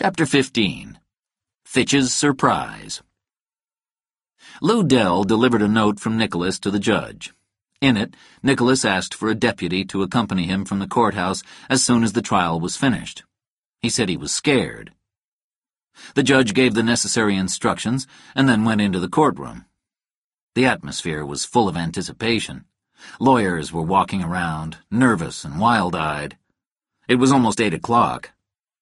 Chapter 15. Fitch's Surprise. Lou Dell delivered a note from Nicholas to the judge. In it, Nicholas asked for a deputy to accompany him from the courthouse as soon as the trial was finished. He said he was scared. The judge gave the necessary instructions and then went into the courtroom. The atmosphere was full of anticipation. Lawyers were walking around, nervous and wild-eyed. It was almost 8 o'clock.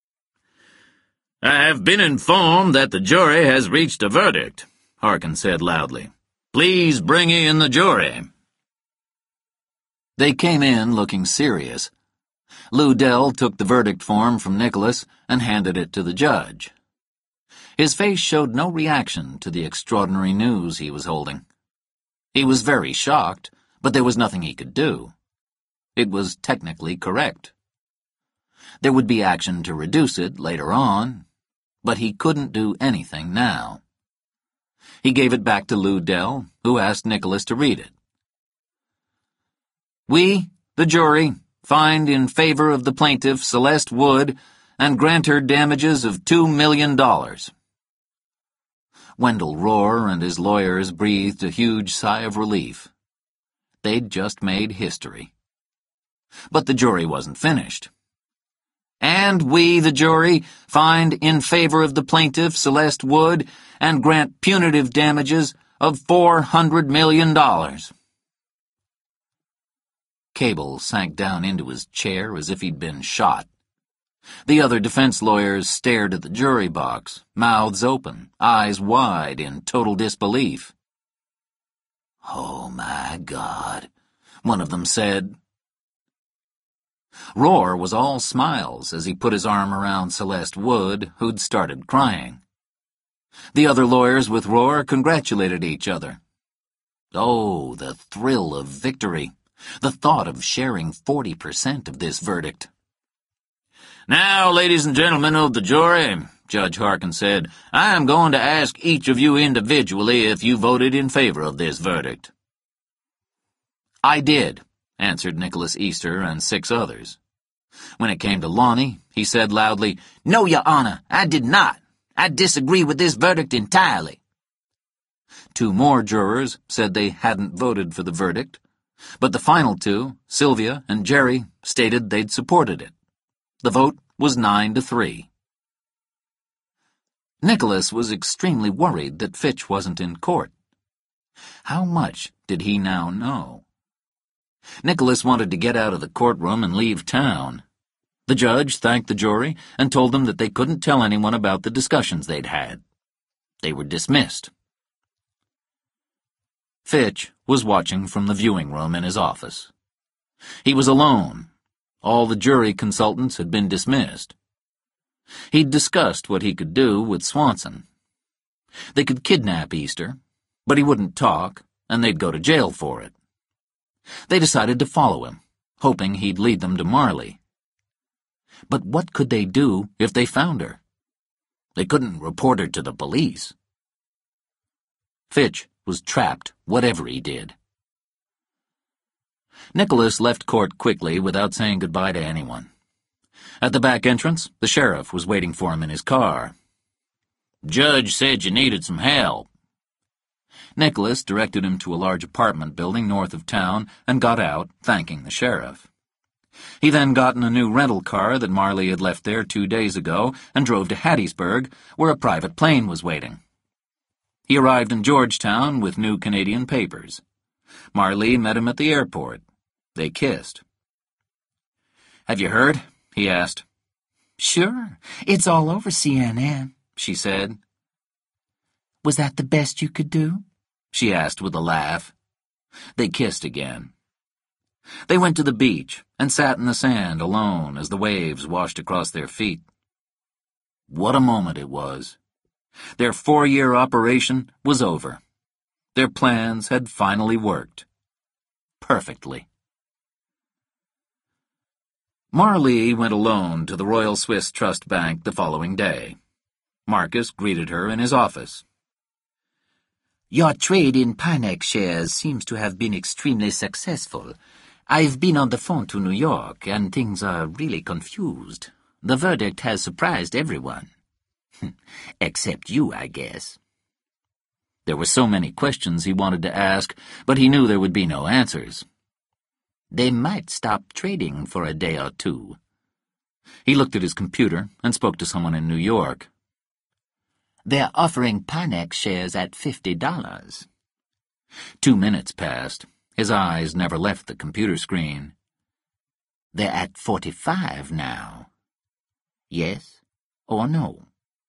"I have been informed that the jury has reached a verdict," Harkin said loudly. "Please bring in the jury." They came in looking serious. Lou Dell took the verdict form from Nicholas and handed it to the judge. His face showed no reaction to the extraordinary news he was holding. He was very shocked, but there was nothing he could do. It was technically correct. There would be action to reduce it later on, but he couldn't do anything now. He gave it back to Lou Dell, who asked Nicholas to read it. "We, the jury, find in favor of the plaintiff Celeste Wood and grant her damages of $2 million. Wendell Rohr and his lawyers breathed a huge sigh of relief. They'd just made history. But the jury wasn't finished. "And we, the jury, find in favor of the plaintiff Celeste Wood and grant punitive damages of $400 million. Cable sank down into his chair as if he'd been shot. The other defense lawyers stared at the jury box, mouths open, eyes wide in total disbelief. "Oh, my God," one of them said. Rohr was all smiles as he put his arm around Celeste Wood, who'd started crying. The other lawyers with Rohr congratulated each other. Oh, the thrill of victory, the thought of sharing 40% of this verdict. "Now, ladies and gentlemen of the jury," Judge Harkin said, "I am going to ask each of you individually if you voted in favor of this verdict." "I did," answered Nicholas Easter and 6 others. When it came to Lonnie, he said loudly, "No, Your Honor, I did not. I disagree with this verdict entirely." 2 more jurors said they hadn't voted for the verdict, but the final 2, Sylvia and Jerry, stated they'd supported it. The vote was 9-3. Nicholas was extremely worried that Fitch wasn't in court. How much did he now know? Nicholas wanted to get out of the courtroom and leave town. The judge thanked the jury and told them that they couldn't tell anyone about the discussions they'd had. They were dismissed. Fitch was watching from the viewing room in his office. He was alone. All the jury consultants had been dismissed. He'd discussed what he could do with Swanson. They could kidnap Easter, but he wouldn't talk, and they'd go to jail for it. They decided to follow him, hoping he'd lead them to Marley. But what could they do if they found her? They couldn't report her to the police. Fitch was trapped, whatever he did. Nicholas left court quickly without saying goodbye to anyone. At the back entrance, the sheriff was waiting for him in his car. "Judge said you needed some help." Nicholas directed him to a large apartment building north of town and got out, thanking the sheriff. He then got in a new rental car that Marley had left there 2 days ago and drove to Hattiesburg, where a private plane was waiting. He arrived in Georgetown with new Canadian papers. Marley met him at the airport. They kissed. "Have you heard?" he asked. "Sure. It's all over CNN," she said. "Was that the best you could do?" she asked with a laugh. They kissed again. They went to the beach and sat in the sand alone as the waves washed across their feet. What a moment it was. Their 4-year operation was over. Their plans had finally worked. Perfectly. Marley went alone to the Royal Swiss Trust Bank the following day. Marcus greeted her in his office. "Your trade in Pinex shares seems to have been extremely successful. I've been on the phone to New York, and things are really confused. The verdict has surprised everyone." Except you, I guess. There were so many questions he wanted to ask, but he knew there would be no answers. They might stop trading for a day or two. He looked at his computer and spoke to someone in New York. They're offering Pinex shares at $50. 2 minutes passed. His eyes never left the computer screen. They're at 45 now. Yes or no?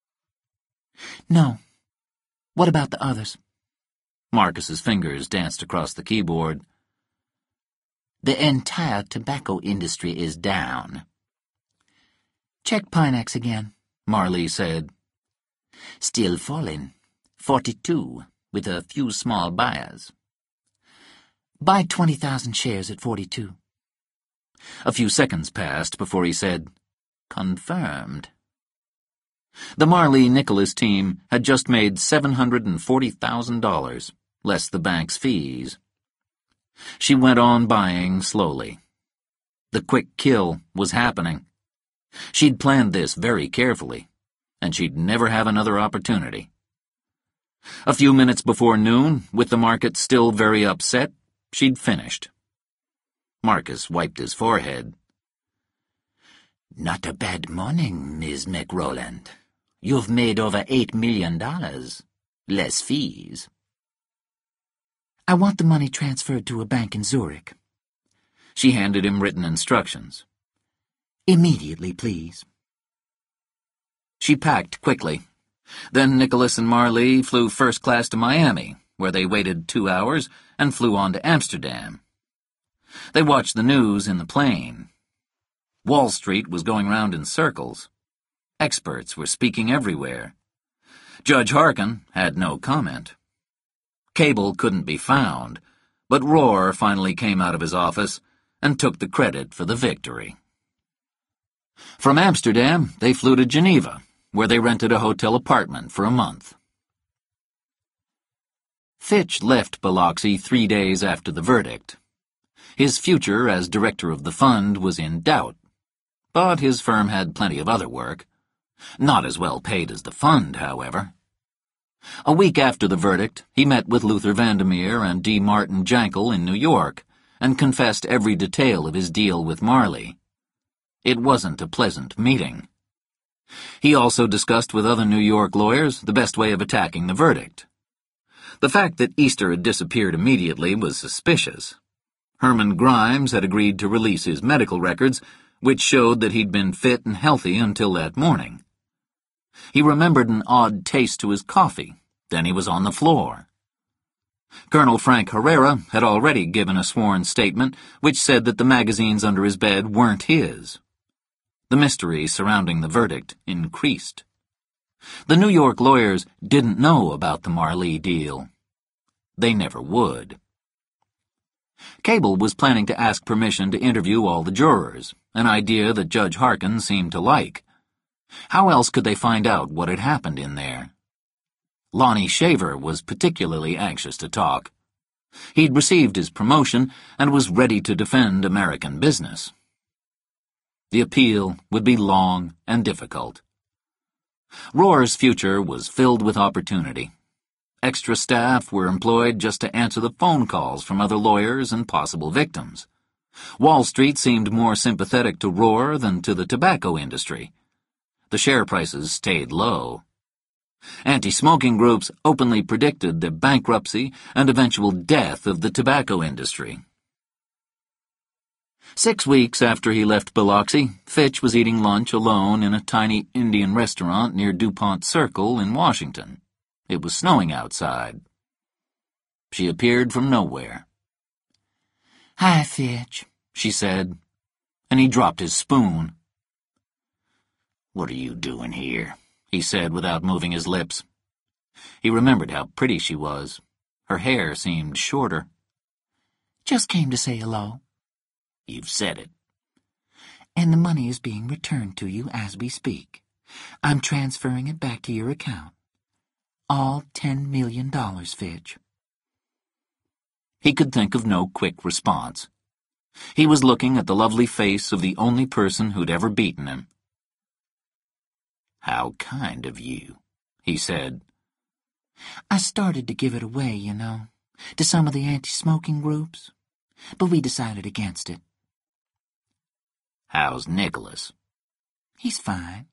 No. What about the others? Marcus's fingers danced across the keyboard. The entire tobacco industry is down. Check Pinex again, Marley said. Still falling. 42, with a few small buyers. Buy 20,000 shares at 42. A few seconds passed before he said, confirmed. The Marley-Nicholas team had just made $740,000, less the bank's fees. She went on buying slowly. The quick kill was happening. She'd planned this very carefully, and she'd never have another opportunity. A few minutes before noon, with the market still very upset, she'd finished. Marcus wiped his forehead. Not a bad morning, Ms. McRoland. You've made over $8 million, less fees. I want the money transferred to a bank in Zurich. She handed him written instructions. Immediately, please. She packed quickly. Then Nicholas and Marley flew first class to Miami, where they waited 2 hours and flew on to Amsterdam. They watched the news in the plane. Wall Street was going round in circles. Experts were speaking everywhere. Judge Harkin had no comment. Cable couldn't be found, but Rohr finally came out of his office and took the credit for the victory. From Amsterdam, they flew to Geneva, where they rented a hotel apartment for a month. Fitch left Biloxi 3 days after the verdict. His future as director of the fund was in doubt, but his firm had plenty of other work. Not as well paid as the fund, however. A week after the verdict, he met with Luther Vandermeer and D. Martin Jankel in New York and confessed every detail of his deal with Marley. It wasn't a pleasant meeting. He also discussed with other New York lawyers the best way of attacking the verdict. The fact that Easter had disappeared immediately was suspicious. Herman Grimes had agreed to release his medical records, which showed that he'd been fit and healthy until that morning. He remembered an odd taste to his coffee. Then he was on the floor. Colonel Frank Herrera had already given a sworn statement which said that the magazines under his bed weren't his. The mystery surrounding the verdict increased. The New York lawyers didn't know about the Marley deal. They never would. Cable was planning to ask permission to interview all the jurors, an idea that Judge Harkin seemed to like. How else could they find out what had happened in there? Lonnie Shaver was particularly anxious to talk. He'd received his promotion and was ready to defend American business. The appeal would be long and difficult. Rohr's future was filled with opportunity. Extra staff were employed just to answer the phone calls from other lawyers and possible victims. Wall Street seemed more sympathetic to Rohr than to the tobacco industry. The share prices stayed low. Anti-smoking groups openly predicted the bankruptcy and eventual death of the tobacco industry. 6 weeks after he left Biloxi, Fitch was eating lunch alone in a tiny Indian restaurant near DuPont Circle in Washington. It was snowing outside. She appeared from nowhere. "Hi, Fitch," she said, and he dropped his spoon. "What are you doing here?" he said without moving his lips. He remembered how pretty she was. Her hair seemed shorter. "Just came to say hello." "You've said it." "And the money is being returned to you as we speak. I'm transferring it back to your account. All $10 million, Fitch." He could think of no quick response. He was looking at the lovely face of the only person who'd ever beaten him. "How kind of you," he said. "I started to give it away, to some of the anti-smoking groups, but we decided against it." "How's Nicholas?" "He's fine."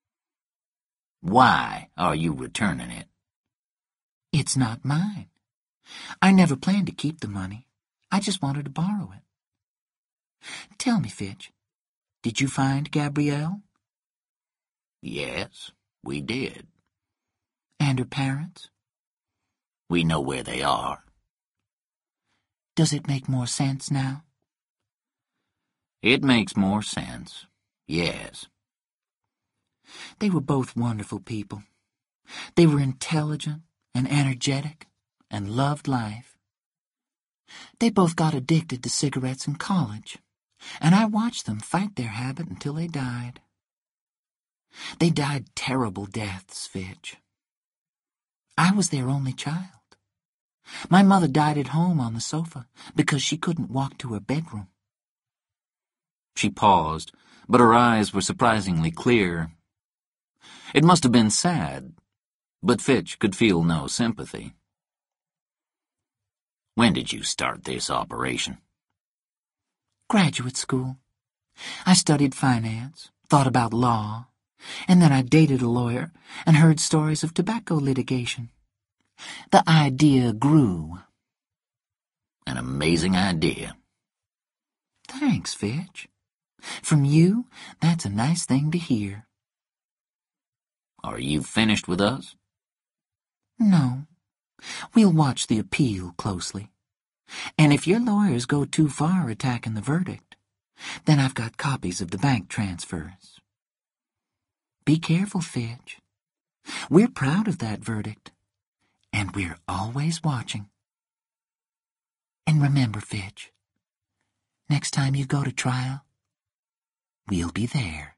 "Why are you returning it?" "It's not mine. I never planned to keep the money. I just wanted to borrow it. Tell me, Fitch, did you find Gabrielle?" "Yes, we did." "And her parents?" "We know where they are." "Does it make more sense now?" "It makes more sense, yes." They were both wonderful people. They were intelligent and energetic and loved life. They both got addicted to cigarettes in college, and I watched them fight their habit until they died. They died terrible deaths, Fitch. I was their only child. My mother died at home on the sofa because she couldn't walk to her bedroom. She paused, but her eyes were surprisingly clear. It must have been sad, but Fitch could feel no sympathy. "When did you start this operation?" "Graduate school. I studied finance, thought about law, and then I dated a lawyer and heard stories of tobacco litigation. The idea grew." "An amazing idea." "Thanks, Fitch. From you, that's a nice thing to hear." "Are you finished with us?" "No. We'll watch the appeal closely. And if your lawyers go too far attacking the verdict, then I've got copies of the bank transfers. Be careful, Fitch. We're proud of that verdict, and we're always watching. And remember, Fitch, next time you go to trial, we'll be there."